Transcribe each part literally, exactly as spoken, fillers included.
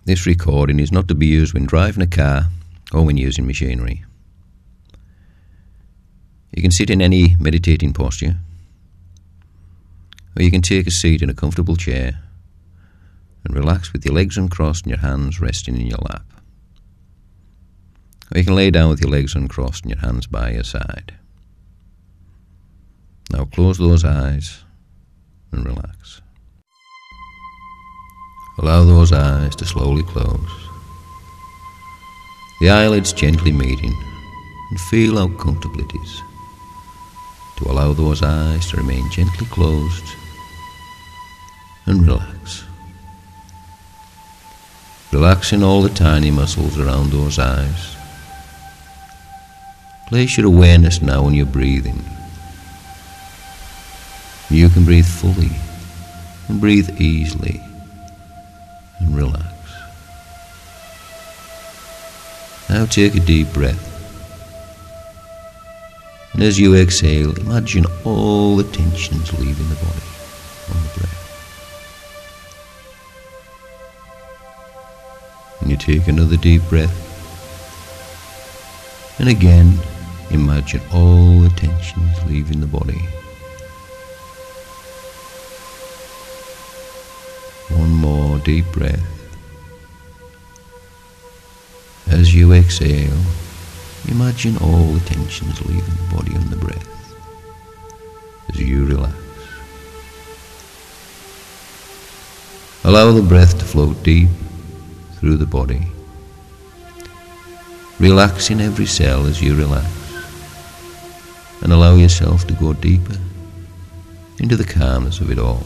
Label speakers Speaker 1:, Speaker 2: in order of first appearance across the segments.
Speaker 1: This recording is not to be used when driving a car or when using machinery. You can sit in any meditating posture, or you can take a seat in a comfortable chair and relax with your legs uncrossed and your hands resting in your lap. Or you can lay down with your legs uncrossed and your hands by your side. Now close those eyes and relax. Allow those eyes to slowly close. The eyelids gently meeting, and feel how comfortable it is to allow those eyes to remain gently closed and relax. Relaxing all the tiny muscles around those eyes. Place your awareness now on your breathing. You can breathe fully and breathe easily and relax. Now take a deep breath. And as you exhale, imagine all the tensions leaving the body on the breath. And you take another deep breath. And again, imagine all the tensions leaving the body. One more deep breath. As you exhale, imagine all the tensions leaving the body on the breath as you relax. Allow the breath to float deep through the body, relaxing every cell as you relax, and allow yourself to go deeper into the calmness of it all.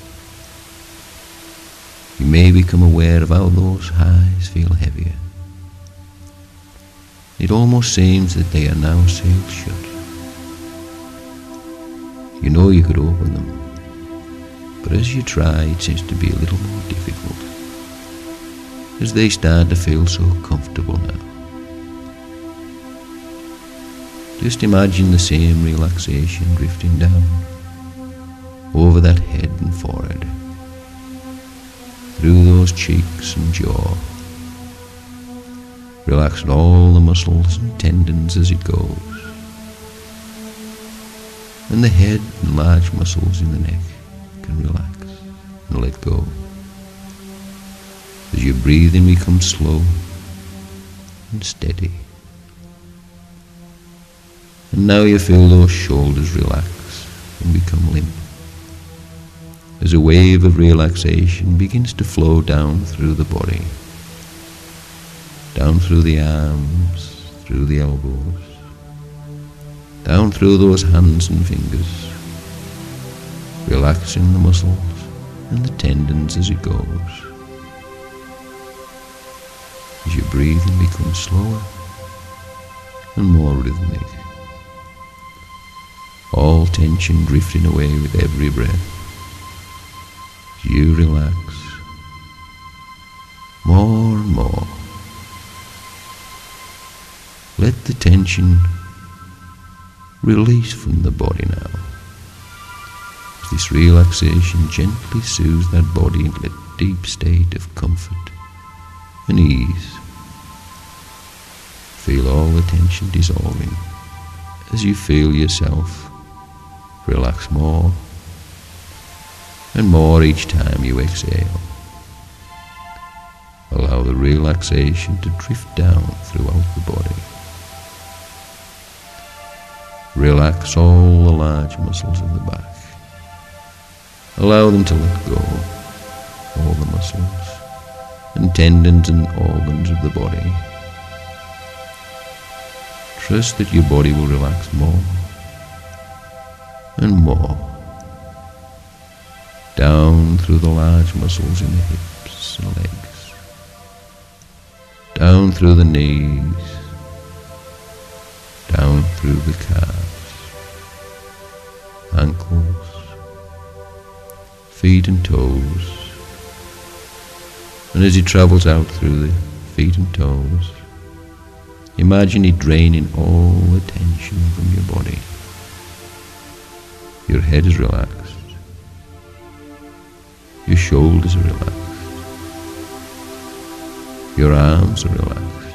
Speaker 1: You may become aware of how those highs feel heavier. It almost seems that they are now sealed shut. You know you could open them, but as you try, it seems to be a little more difficult, as they start to feel so comfortable now. Just imagine the same relaxation drifting down over that head and forehead, through those cheeks and jaw, relaxing all the muscles and tendons as it goes, and the head and large muscles in the neck can relax and let go as your breathing becomes slow and steady. And now you feel those shoulders relax and become limp as a wave of relaxation begins to flow down through the body, down through the arms, through the elbows, down through those hands and fingers, relaxing the muscles and the tendons as it goes. As your breathing becomes slower and more rhythmic, all tension drifting away with every breath. You relax more and more. Let the tension release from the body now. This relaxation gently soothes that body into a deep state of comfort and ease. Feel all the tension dissolving as you feel yourself relax more and more each time you exhale. Allow the relaxation to drift down throughout the body. Relax all the large muscles of the back. Allow them to let go, all the muscles and tendons and organs of the body. Trust that your body will relax more and more, down through the large muscles in the hips and legs, down through the knees, down through the calves, ankles, feet and toes. And as it travels out through the feet and toes, imagine it draining all the tension from your body. Your head is relaxed. Your shoulders are relaxed. Your arms are relaxed.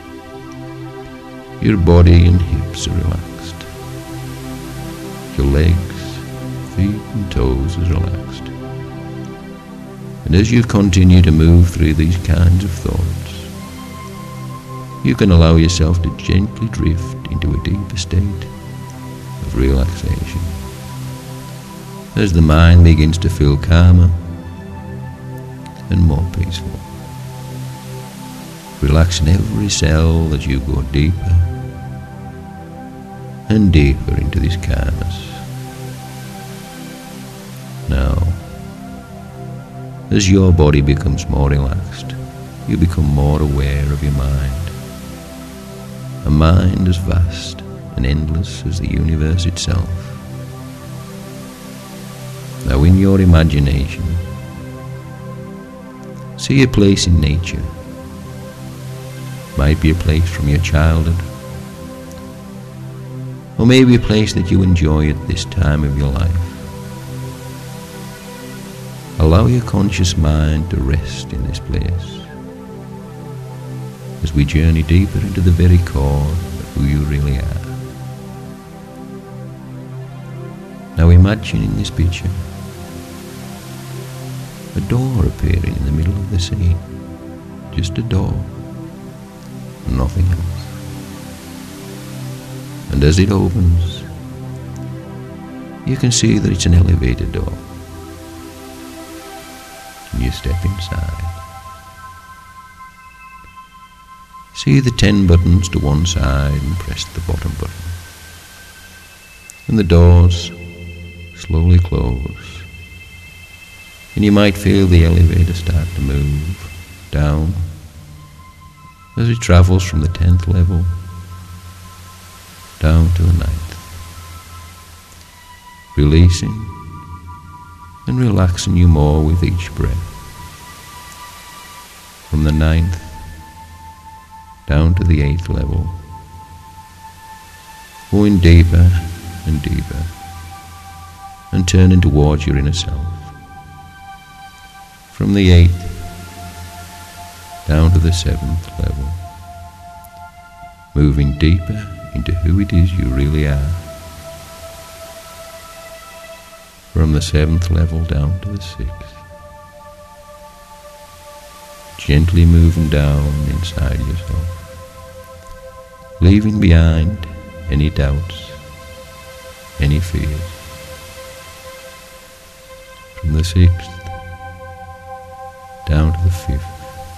Speaker 1: Your body and hips are relaxed. Your legs, feet and toes are relaxed. And as you continue to move through these kinds of thoughts, you can allow yourself to gently drift into a deeper state of relaxation. As the mind begins to feel calmer and more peaceful. Relaxing every cell as you go deeper and deeper into this calmness. Now, as your body becomes more relaxed, you become more aware of your mind. A mind as vast and endless as the universe itself. Now in your imagination, see a place in nature. Might be a place from your childhood, or maybe a place that you enjoy at this time of your life. Allow your conscious mind to rest in this place as we journey deeper into the very core of who you really are. Now imagine in this picture a door appearing in the middle of the scene. Just a door, nothing else. And as it opens, you can see that it's an elevator door. And you step inside. See the ten buttons to one side and press the bottom button. And the doors slowly close. And you might feel the elevator start to move down as it travels from the tenth level down to the ninth, releasing and relaxing you more with each breath. From the ninth down to the eighth level, going deeper and deeper and turning towards your inner self. From the eighth down to the seventh level, moving deeper into who it is you really are. From the seventh level down to the sixth, gently moving down inside yourself, leaving behind any doubts, any fears. From the sixth down to the fifth,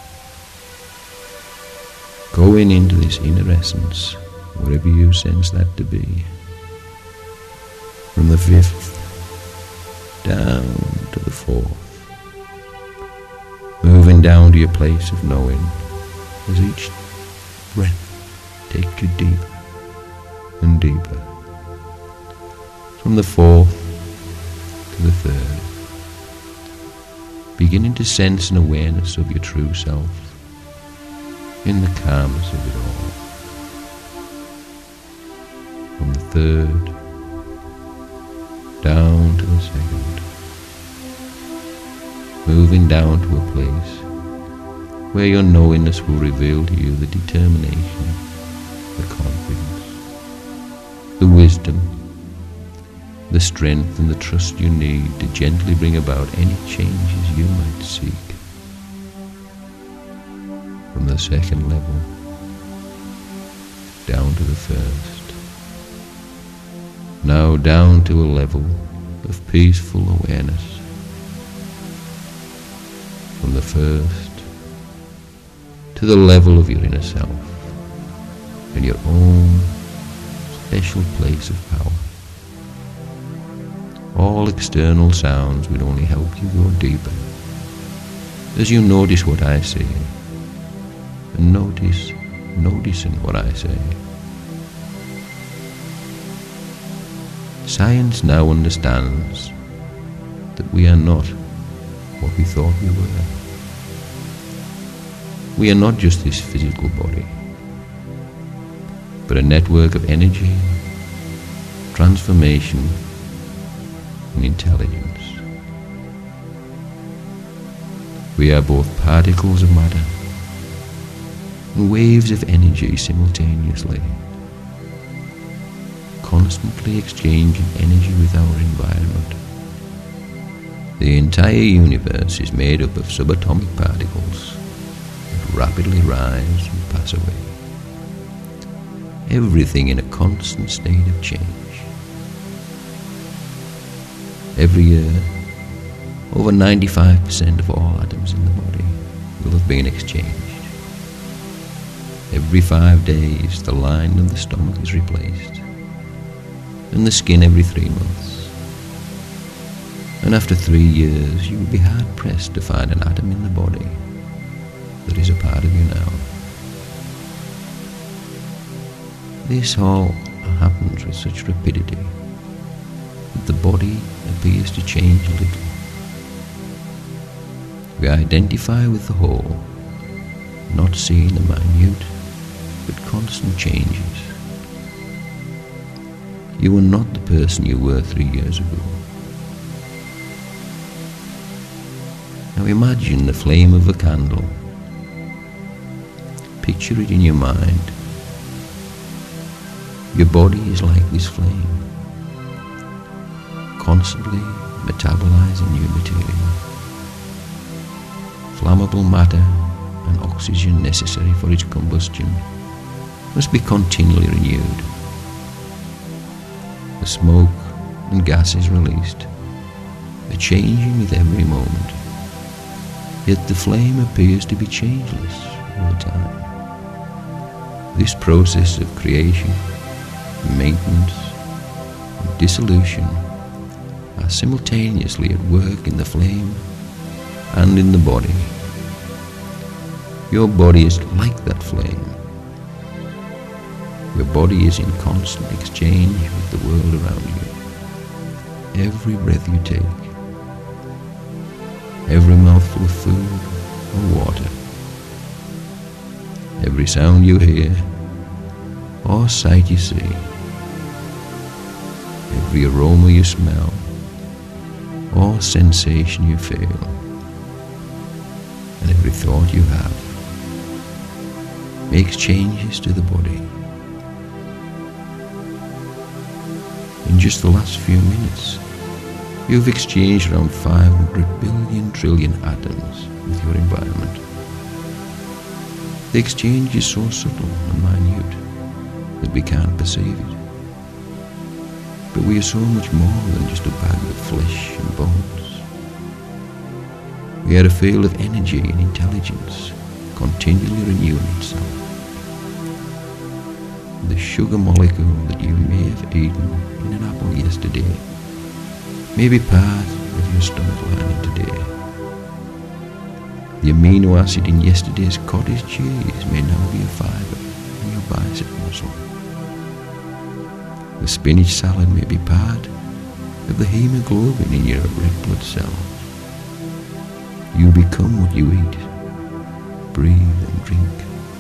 Speaker 1: going into this inner essence, wherever you sense that to be. From the fifth down to the fourth, moving down to your place of knowing as each breath takes you deeper and deeper. From the fourth to the third, beginning to sense an awareness of your true self in the calmness of it all. From the third down to the second, moving down to a place where your knowingness will reveal to you the determination, the confidence, the wisdom, the strength and the trust you need to gently bring about any changes you might seek. From the second level down to the first, now down to a level of peaceful awareness. From the first to the level of your inner self and your own special place of power. All external sounds will only help you go deeper as you notice what I say and notice noticing what I say. Science now understands that we are not what we thought we were. We are not just this physical body, but a network of energy, transformation, and intelligence. We are both particles of matter and waves of energy simultaneously, constantly exchanging energy with our environment. The entire universe is made up of subatomic particles that rapidly rise and pass away. Everything in a constant state of change. Every year, over ninety-five percent of all atoms in the body will have been exchanged. Every five days, the lining of the stomach is replaced, and the skin every three months. And after three years, you will be hard-pressed to find an atom in the body that is a part of you now. This all happens with such rapidity that the body appears to change a little. We identify with the whole, not seeing the minute but constant changes. You are not the person you were three years ago. Now imagine the flame of a candle. Picture it in your mind. Your body is like this flame, constantly metabolizing new material. Flammable matter and oxygen necessary for its combustion must be continually renewed. The smoke and gases released are changing with every moment, yet the flame appears to be changeless all the time. This process of creation, maintenance, and dissolution are simultaneously at work in the flame and in the body. Your body is like that flame. Your body is in constant exchange with the world around you. Every breath you take, every mouthful of food or water, every sound you hear or sight you see, every aroma you smell or sensation you feel, and every thought you have makes changes to the body. In just the last few minutes, you've exchanged around five hundred billion trillion atoms with your environment. The exchange is so subtle and minute that we can't perceive it. But we are so much more than just a bag of flesh and bones. We are a field of energy and intelligence, continually renewing itself. The sugar molecule that you may have eaten in an apple yesterday may be part of your stomach lining today. The amino acid in yesterday's cottage cheese may now be a fibre in your bicep muscle. The spinach salad may be part of the hemoglobin in your red blood cells. You become what you eat, breathe and drink.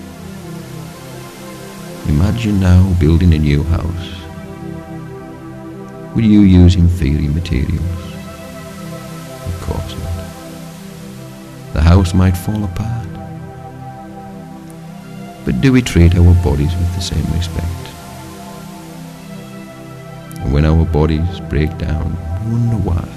Speaker 1: Imagine now building a new house. Would you use inferior materials? Of course not. The house might fall apart. But do we treat our bodies with the same respect? And when our bodies break down, we wonder why.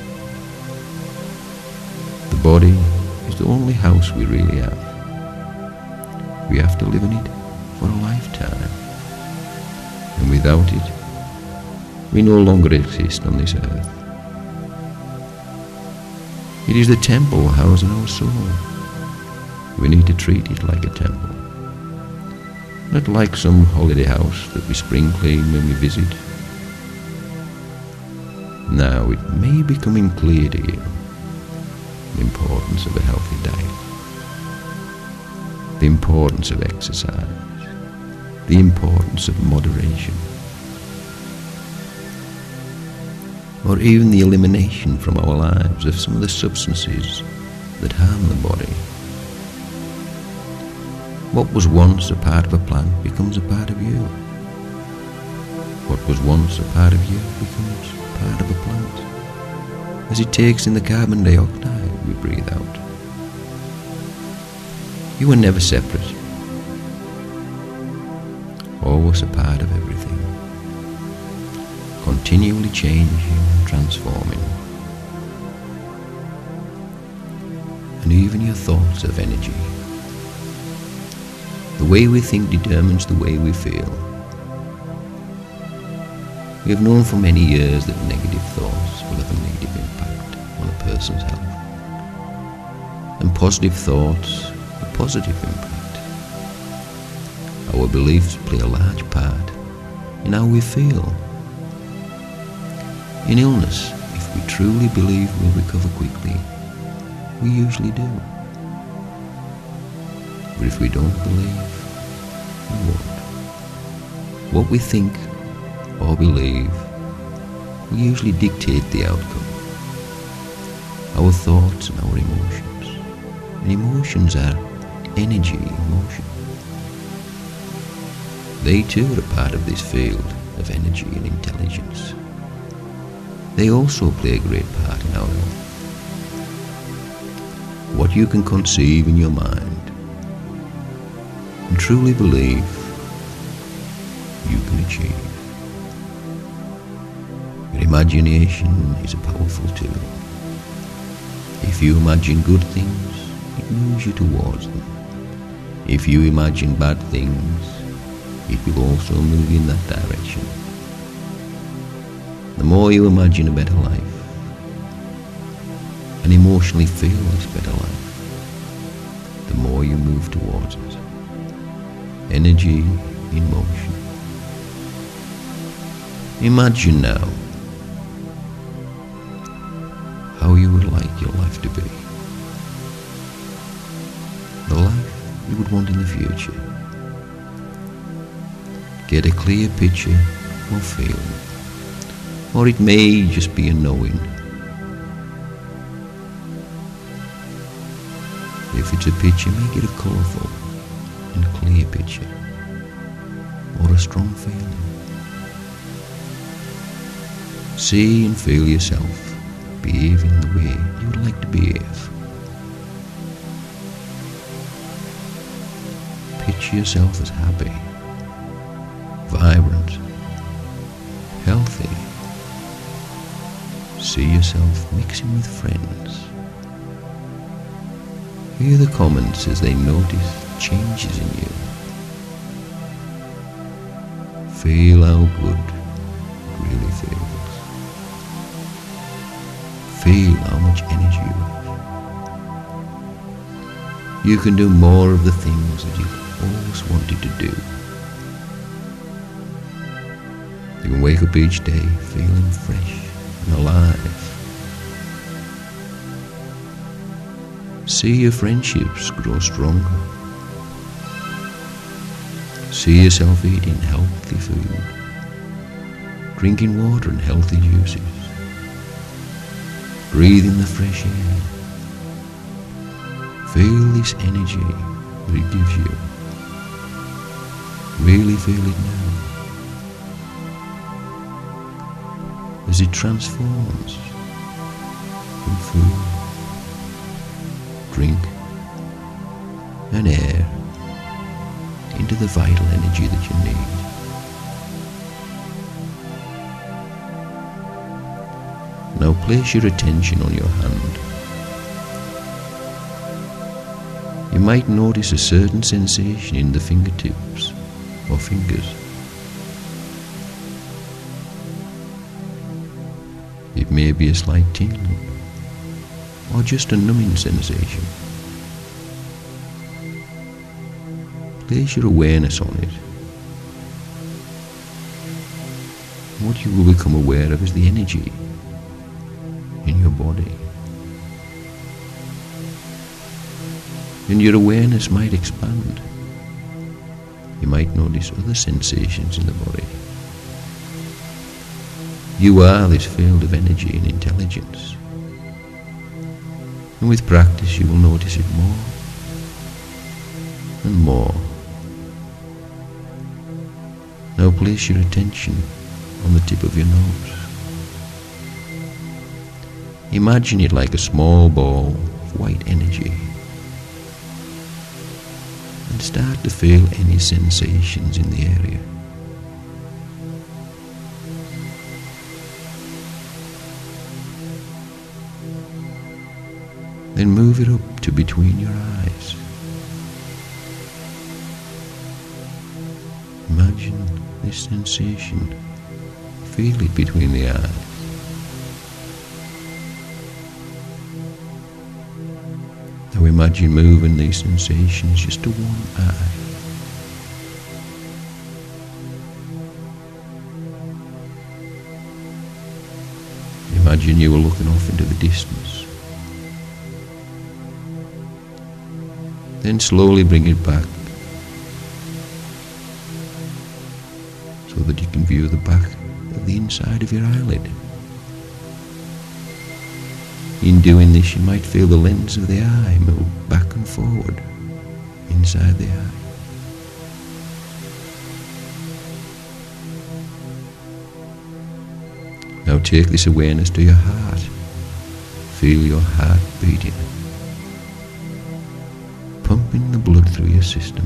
Speaker 1: The body is the only house we really have. We have to live in it for a lifetime, and without it, we no longer exist on this earth. It is the temple housing our soul. We need to treat it like a temple, not like some holiday house that we spring clean when we visit. Now it may be becoming clear to you the importance of a healthy diet, the importance of exercise, the importance of moderation, or even the elimination from our lives of some of the substances that harm the body. What was once a part of a plant becomes a part of you. What was once a part of you becomes part of a plant, as it takes in the carbon dioxide we breathe out. You are never separate. always a part of everything, continually changing and transforming. And even your thoughts have energy. The way we think determines the way we feel. We have known for many years that negative thoughts will have a negative impact on a person's health, and positive thoughts a positive impact. Our beliefs play a large part in how we feel. In illness, if we truly believe we'll recover quickly, we usually do. But if we don't believe, we won't. What we think or believe will usually dictate the outcome. Our thoughts and our emotions. And emotions are energy in motion. They too are a part of this field of energy and intelligence. They also play a great part in our health. What you can conceive in your mind and truly believe, you can achieve. Your imagination is a powerful tool. If you imagine good things, it moves you towards them. If you imagine bad things, it will also move you in that direction. The more you imagine a better life and emotionally feel this better life, the more you move towards it. Energy in motion. Imagine now how you would like your life to be. The life you would want in the future. Get a clear picture or feeling, or it may just be a knowing. If it's a picture, make it a colourful and clear picture, or a strong feeling. See and feel yourself behaving the way you would like to behave. Picture yourself as happy, vibrant, healthy. See yourself mixing with friends. Hear the comments as they notice changes in you. Feel how good it really feels. Feel how much energy you have. You can do more of the things that you've always wanted to do. You can wake up each day feeling fresh and alive. See your friendships grow stronger. See yourself eating healthy food, drinking water and healthy juices, breathing the fresh air. Feel this energy that it gives you. Really feel it now, as it transforms from food, drink and air into the vital energy that you need. Now place your attention on your hand. You might notice a certain sensation in the fingertips or fingers. It may be a slight tingling or just a numbing sensation. Place your awareness on it. What you will become aware of is the energy in your body. And your awareness might expand. You might notice other sensations in the body. You are this field of energy and intelligence. And with practice you will notice it more and more. Now place your attention on the tip of your nose. Imagine it like a small ball of white energy. And start to feel any sensations in the area. Then move it up to between your eyes. Imagine this sensation. Feel it between the eyes. Now imagine moving these sensations just to one eye. Imagine you were looking off into the distance. Then slowly bring it back so that you can view the back of the inside of your eyelid. In doing this, you might feel the lens of the eye move back and forward inside the eye. Now take this awareness to your heart. Feel your heart beating, pumping the blood through your system,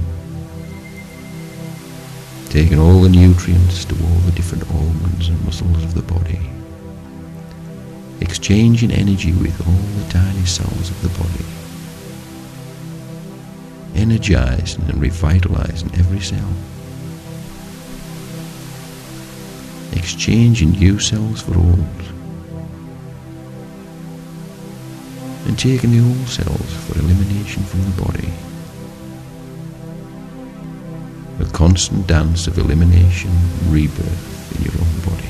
Speaker 1: taking all the nutrients to all the different organs and muscles of the body, exchanging energy with all the tiny cells of the body, energizing and revitalizing every cell, exchanging new cells for old, and taking the old cells for elimination from the body. A constant dance of elimination and rebirth in your own body,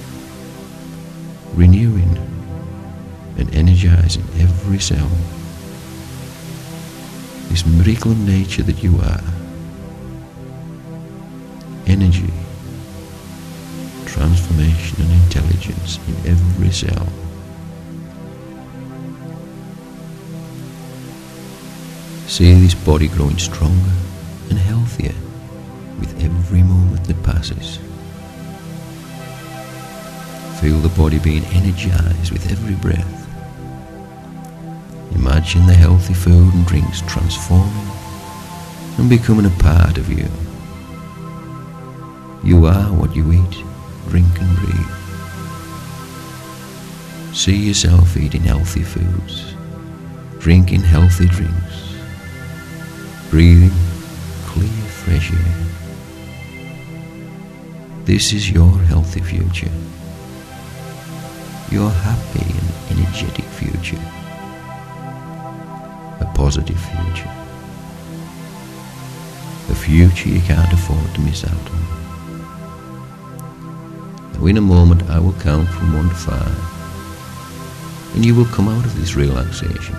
Speaker 1: renewing and energizing every cell. This miracle of nature that you are. Energy, transformation and intelligence in every cell. See this body growing stronger and healthier with every moment that passes. Feel the body being energized with every breath. Imagine the healthy food and drinks transforming and becoming a part of you. You are what you eat, drink and breathe. See yourself eating healthy foods, drinking healthy drinks, breathing clear, fresh air. This is your healthy future, your happy and energetic future, a positive future, a future you can't afford to miss out on. Now in a moment I will count from one to five, and you will come out of this relaxation,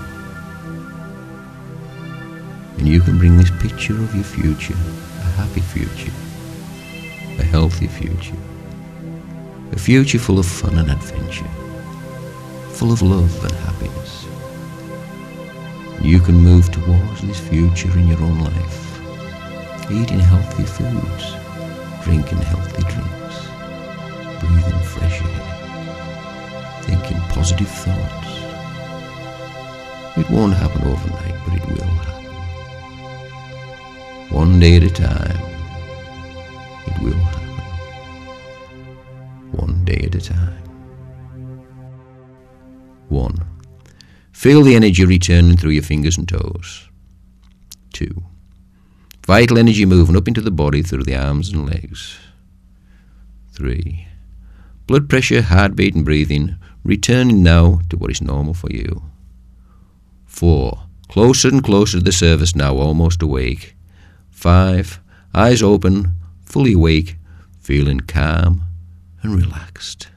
Speaker 1: and you can bring this picture of your future, a happy future, a healthy future, a future full of fun and adventure, full of love and happiness. You can move towards this future in your own life, eating healthy foods, drinking healthy drinks, breathing fresh air, thinking positive thoughts. It won't happen overnight, but it will happen. One day at a time, it will happen. One day at a time. One. Feel the energy returning through your fingers and toes. Two. Vital energy moving up into the body through the arms and legs. Three. Blood pressure, heartbeat and breathing returning now to what is normal for you. Four. Closer and closer to the surface now, almost awake. Five. Eyes open, fully awake, feeling calm and relaxed.